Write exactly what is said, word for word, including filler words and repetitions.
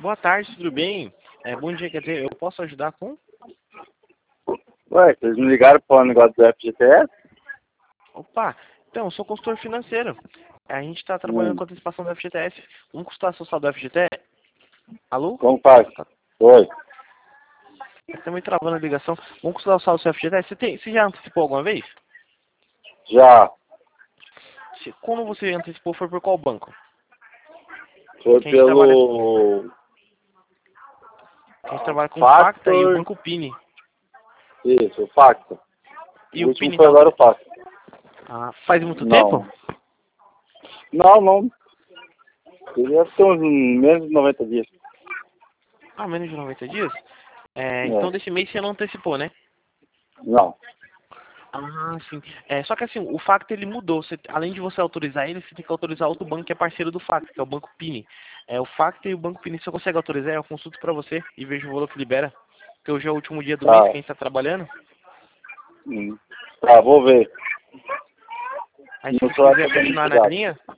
Boa tarde, tudo bem? É, bom dia, quer dizer, eu posso ajudar com? Ué, vocês me ligaram para o negócio do F G T S? Opa, então, eu sou consultor financeiro. A gente está trabalhando Hum, com a antecipação do F G T S. Vamos custar social do F G T S? Alô? como faz? Tá, Oi, tá meio travando a ligação. Vamos custar o saldo do seu F G T S? Você, tem, você já antecipou alguma vez? já. Se, como você antecipou, foi por qual banco? Foi Que a gente trabalha, pelo que a gente ah, trabalha com o Facta e o Factor. Banco Pini. Isso, o Factor. E O o último Pini foi tá agora o autorizado? Factor. Ah, faz muito tempo? Não. Não, não. Devia ter uns menos de noventa dias. Ah, menos de noventa dias? É, então É. desse mês você não antecipou, né? Não. Ah, sim. É, só que assim, o Facto ele mudou. Você, além de você autorizar ele, você tem que autorizar outro banco que é parceiro do Facto, que é o Banco Pini. É, o Facto e o Banco Pini, se você consegue autorizar, eu consulto pra você e vejo o valor que libera. Porque hoje é o último dia do mês que Tá. a gente tá trabalhando. Hum. Tá, vou ver. Aí se Não você sou quiser essa continuar na identidade. linha,